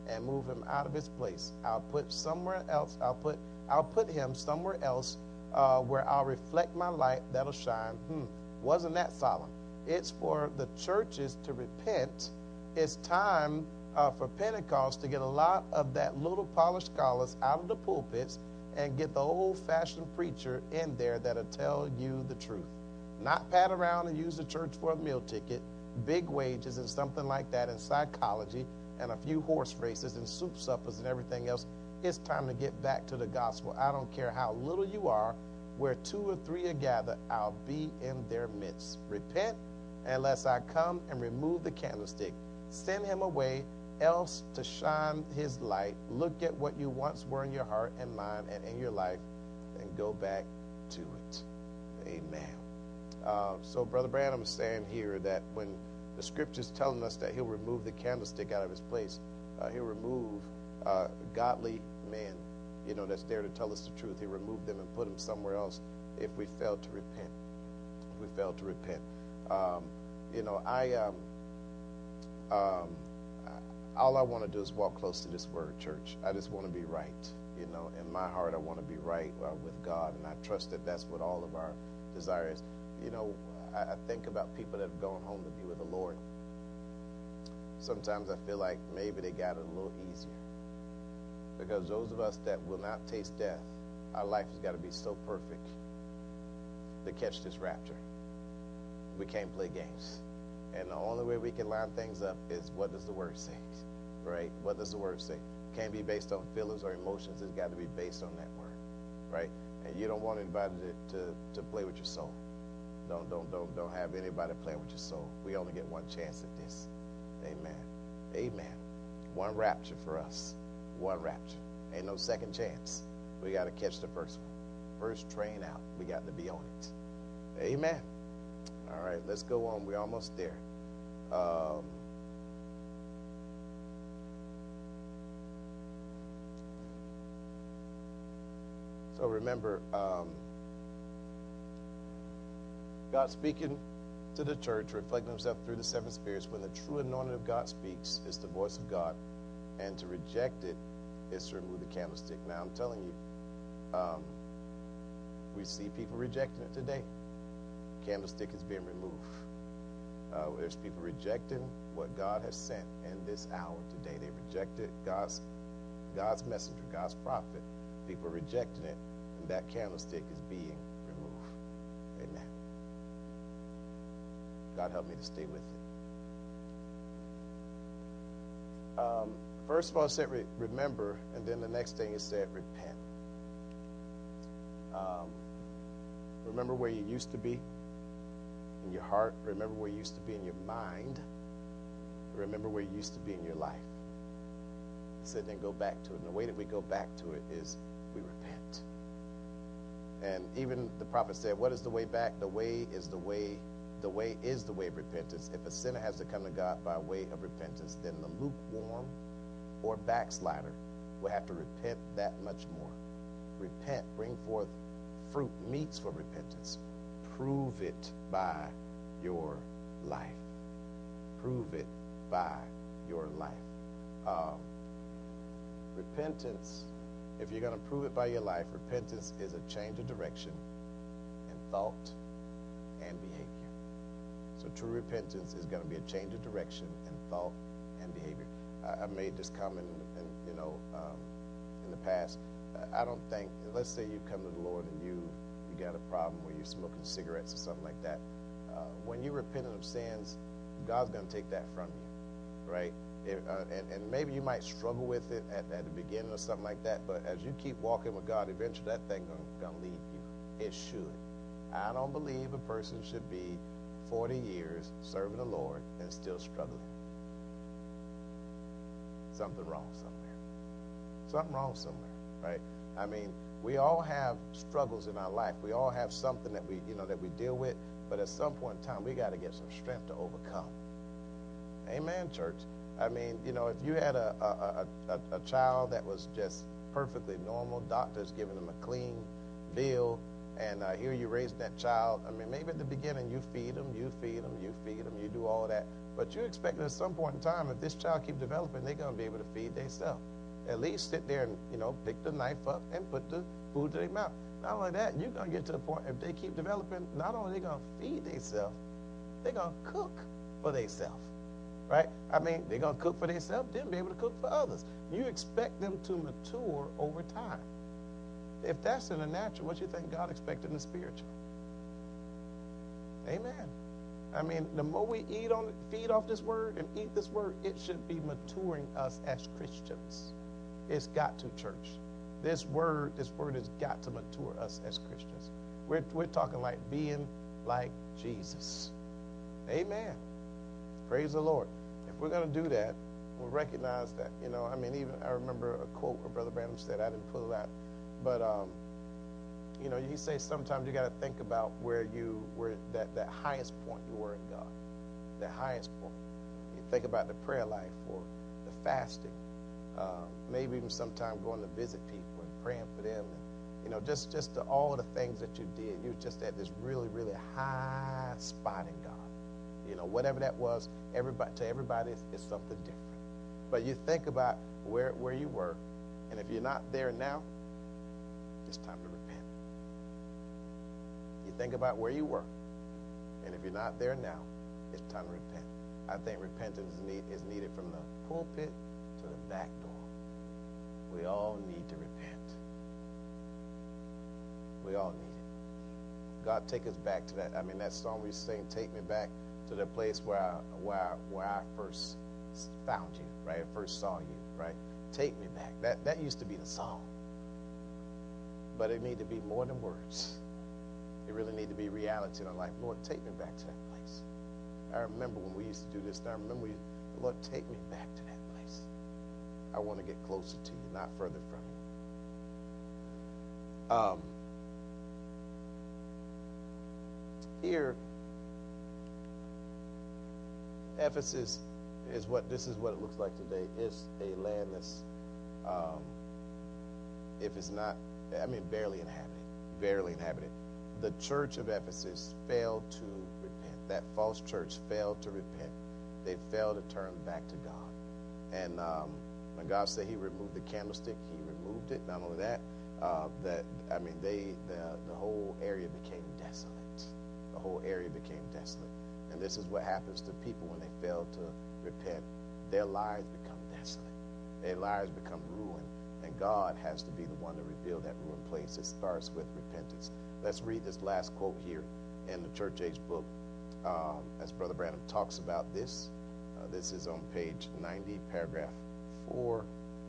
and move him out of his place. I'll put somewhere else. I'll put I'll put him somewhere else uh, where I'll reflect my light that'll shine. Hmm, wasn't that solemn? It's for the churches to repent. It's time uh, for Pentecost to get a lot of that little polished scholars out of the pulpits and get the old-fashioned preacher in there that'll tell you the truth. Not pat around and use the church for a meal ticket, big wages and something like that, and psychology and a few horse races and soup suppers and everything else. It's time to get back to the gospel. I don't care how little you are. Where two or three are gathered, I'll be in their midst. Repent, unless I come and remove the candlestick. Send him away, else to shine his light. Look at what you once were in your heart and mind and in your life, and go back to it. Amen. Uh, so Brother Branham is saying here that when the scripture's telling us that he'll remove the candlestick out of his place, uh, he'll remove uh, godly men, you know, that's there to tell us the truth. He'll remove them and put them somewhere else if we fail to repent. If we fail to repent. Um, you know, I, um, um, all I want to do is walk close to this word, church. I just want to be right. You know, in my heart, I want to be right uh, with God, and I trust that that's what all of our desire is. You know, I, I think about people that have gone home to be with the Lord. Sometimes I feel like maybe they got it a little easier. Because those of us that will not taste death, our life has got to be so perfect to catch this rapture. We can't play games. And the only way we can line things up is, what does the word say? Right? What does the word say? Can't be based on feelings or emotions. It's got to be based on that word. Right? And you don't want anybody to, to, to play with your soul. Don't, don't, don't, don't have anybody playing with your soul. We only get one chance at this. Amen. Amen. One rapture for us. One rapture. Ain't no second chance. We got to catch the first one. First train out. We got to be on it. Amen. All right, let's go on. We're almost there. Um, so remember, um, God speaking to the church, reflecting himself through the seven spirits. When the true anointing of God speaks, it's the voice of God. And to reject it is to remove the candlestick. Now, I'm telling you, um, we see people rejecting it today. Candlestick is being removed. Uh, there's people rejecting what God has sent in this hour today. They rejected God's God's messenger, God's prophet. People are rejecting it, and that candlestick is being removed. Amen. God help me to stay with it. Um, first of all, it said re- remember, and then the next thing it said repent. Um, remember where you used to be in your heart. Remember where you used to be in your mind. Remember where you used to be in your life. He said then go back to it. And the way that we go back to it is we repent. And even the prophet said, what is the way back? The way is the way, the way is the way of repentance. If a sinner has to come to God by way of repentance, then the lukewarm or backslider will have to repent that much more. Repent, bring forth fruit, meats for repentance. Prove it by your life. Prove it by your life. Um, repentance, if you're going to prove it by your life, repentance is a change of direction in thought and behavior. So true repentance is going to be a change of direction in thought and behavior. I, I made this comment in, in you know, um, in the past. I don't think, let's say you come to the Lord and you you got a problem where you're smoking cigarettes or something like that. Uh, when you're repenting of sins, God's going to take that from you, right? If, uh, and, and maybe you might struggle with it at, at the beginning or something like that, but as you keep walking with God, eventually that thing going to leave you. It should. I don't believe a person should be forty years serving the Lord and still struggling. Something wrong somewhere. Something wrong somewhere, right? I mean, we all have struggles in our life. We all have something that we, you know, that we deal with. But at some point in time, we got to get some strength to overcome. Amen, church. I mean, you know, if you had a a, a, a child that was just perfectly normal, doctors giving them a clean bill, And uh, here you're raising that child. I mean, maybe at the beginning you feed them, you feed them, you feed them, you do all that. But you're expecting at some point in time, if this child keeps developing, they're going to be able to feed themselves. At least sit there and, you know, pick the knife up and put the food to their mouth. Not only that, you're going to get to the point, if they keep developing, not only are they going to feed themselves, they're going to cook for themselves, right? I mean, they're going to cook for themselves, then be able to cook for others. You expect them to mature over time. If that's in the natural, what you think God expects in the spiritual? Amen. I mean, the more we eat on, feed off this word and eat this word, it should be maturing us as Christians. It's got to, church. This word, this word has got to mature us as Christians. We're, we're talking like being like Jesus. Amen. Praise the Lord. If we're going to do that, we'll recognize that, you know, I mean, even I remember a quote where Brother Branham said, I didn't pull it out, but, um, you know, he says sometimes you got to think about where you, where that, that highest point you were in God, that highest point. You think about the prayer life or the fasting. Uh, maybe even sometime going to visit people and praying for them, and you know, just just the, all the things that you did. You were just at this really, really high spot in God. You know, whatever that was, everybody to everybody is, is something different. But you think about where where you were, and if you're not there now, it's time to repent. You think about where you were, and if you're not there now, it's time to repent. I think repentance is, need, is needed from the pulpit to the back door. We all need to repent. We all need it. God, take us back to that. I mean, that song we sing, take me back to the place where I, where I, where I first found you, right? I first saw you, right? Take me back. That, that used to be the song. But it need to be more than words. It really need to be reality in our life. Lord, take me back to that place. I remember when we used to do this. And I remember, we, Lord, take me back to that place. I want to get closer to you, not further from you. Um, here, Ephesus is what this is what it looks like today. It's a land that's, um, if it's not, I mean, barely inhabited, barely inhabited. The church of Ephesus failed to repent. That false church failed to repent. They failed to turn back to God. And um, when God said He removed the candlestick, He removed it. Not only that, uh, that I mean, they the the whole area became desolate. The whole area became desolate. And this is what happens to people when they fail to repent. Their lives become desolate. Their lives become ruined. And God has to be the one to rebuild that ruined place. It starts with repentance. Let's read this last quote here in the Church Age book um, as Brother Branham talks about this. Uh, this is on page ninety, paragraph four.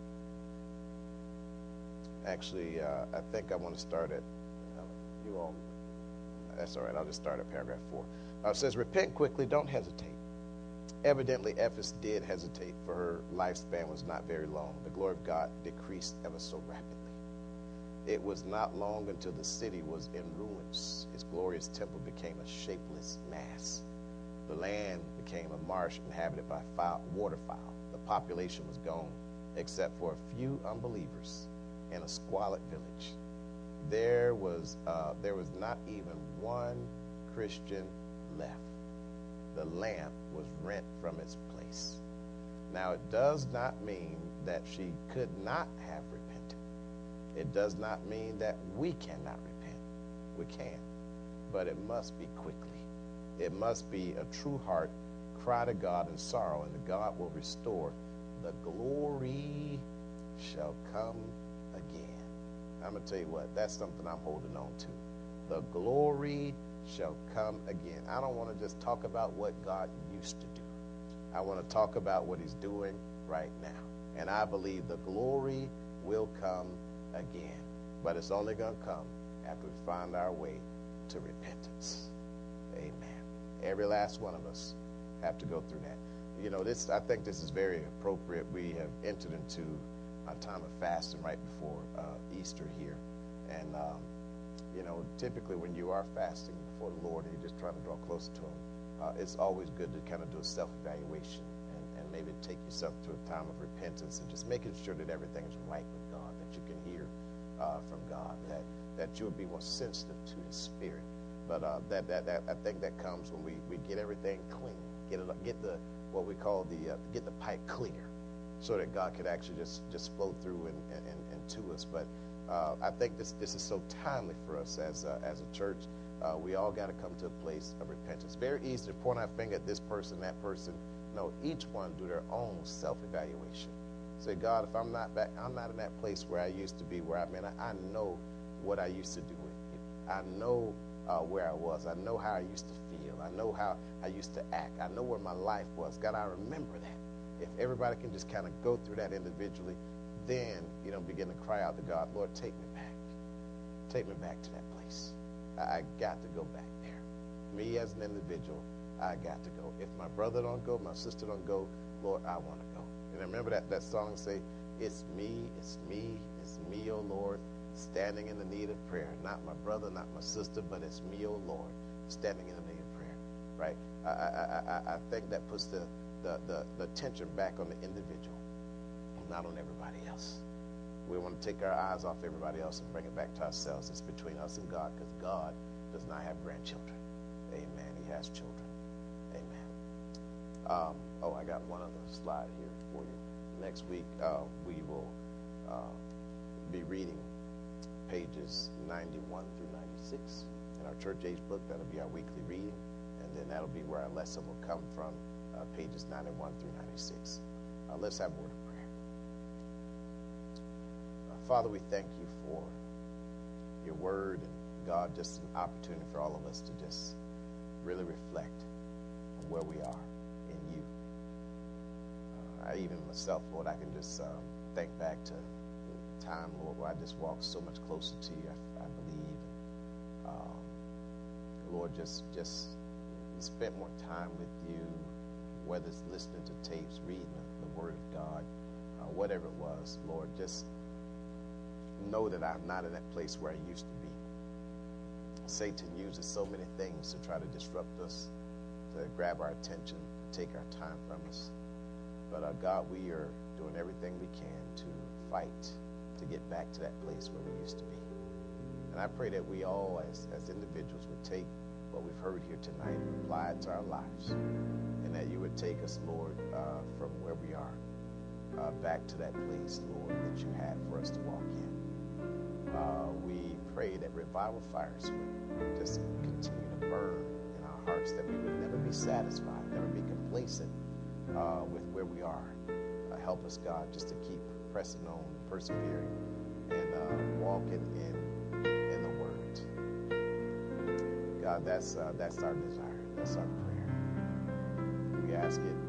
Actually, uh, I think I want to start at, uh, you all, that's all right, I'll just start at paragraph four. Uh, it says, repent quickly, don't hesitate. Evidently, Ephesus did hesitate, for her lifespan was not very long. The glory of God decreased ever so rapidly. It was not long until the city was in ruins. Its glorious temple became a shapeless mass. The land became a marsh inhabited by foul, waterfowl. The population was gone, except for a few unbelievers in a squalid village. There was, uh, there was not even one Christian left. The lamp was rent from its place. Now, it does not mean that she could not have repented. It does not mean that we cannot repent. We can. But it must be quickly. It must be a true heart cry to God in sorrow, and God will restore. The glory shall come again. I'm going to tell you what, that's something I'm holding on to. The glory shall come again. I don't want to just talk about what God used to do. I want to talk about what He's doing right now. And I believe the glory will come again. But it's only going to come after we find our way to repentance. Amen. Every last one of us have to go through that. You know, this, I think this is very appropriate. We have entered into a time of fasting right before uh, Easter here. And, um, you know, typically when you are fasting before the Lord and you're just trying to draw closer to Him, uh, it's always good to kind of do a self-evaluation and, and maybe take yourself to a time of repentance and just making sure that everything is right with God, that you can hear uh, from God, that that you would be more sensitive to His Spirit. But uh, that, that that I think that comes when we, we get everything clean, get it, get the what we call the uh, get the pipe clear, so that God could actually just just flow through and and, and, and to us. But uh, I think this this is so timely for us as a, as a church. Uh, we all got to come to a place of repentance. Very easy to point our finger at this person, that person. No, each one do their own self-evaluation. Say, God, if I'm not back, I'm not in that place where I used to be. Where I mean, I, I know what I used to do with you. I know uh, where I was. I know how I used to feel. I know how I used to act. I know where my life was. God, I remember that. If everybody can just kind of go through that individually, then you know, begin to cry out to God, Lord, take me back. Take me back to that place. I, I got to go back there. Me as an individual, I got to go. If my brother don't go, my sister don't go, Lord, I want to go. And I remember that, that song say, it's me, it's me, it's me, oh Lord, standing in the need of prayer. Not my brother, not my sister, but it's me, oh Lord, standing in the need of prayer. Right? I I, I, I think that puts the, the, the, the attention back on the individual, not on everybody else. We want to take our eyes off everybody else and bring it back to ourselves. It's between us and God, because God does not have grandchildren. Amen. He has children. Amen. Um, oh, I got one other slide here for you. Next week, uh, we will uh, be reading pages ninety-one through ninety-six in our church age book. That'll be our weekly reading, and then that'll be where our lesson will come from, uh, pages ninety-one through ninety-six. Uh, let's have a word of prayer. Uh, Father, we thank you for your word, and God, just an opportunity for all of us to just really reflect on where we are in you. Uh, I, even myself, Lord, I can just um, think back to the time, Lord, where I just walked so much closer to you, I, I believe. Um, Lord, just just spent more time with you, whether it's listening to tapes, reading the, the Word of God, uh, whatever it was. Lord, just know that I'm not in that place where I used to be. Satan uses so many things to try to disrupt us, to grab our attention, to take our time from us. But uh, God, we are doing everything we can to fight to get back to that place where we used to be. And I pray that we all, as, as individuals, would take what we've heard here tonight and apply it to our lives. And that you would take us, Lord, uh, from where we are uh, back to that place, Lord, that you have for us to walk in. Uh, we pray that revival fires would just continue to burn in our hearts, that we would never be satisfied, never be complacent uh, with where we are. Uh, help us, God, just to keep pressing on, persevering, and uh, walking in in the Word. God, that's uh, that's our desire. That's our prayer. We ask it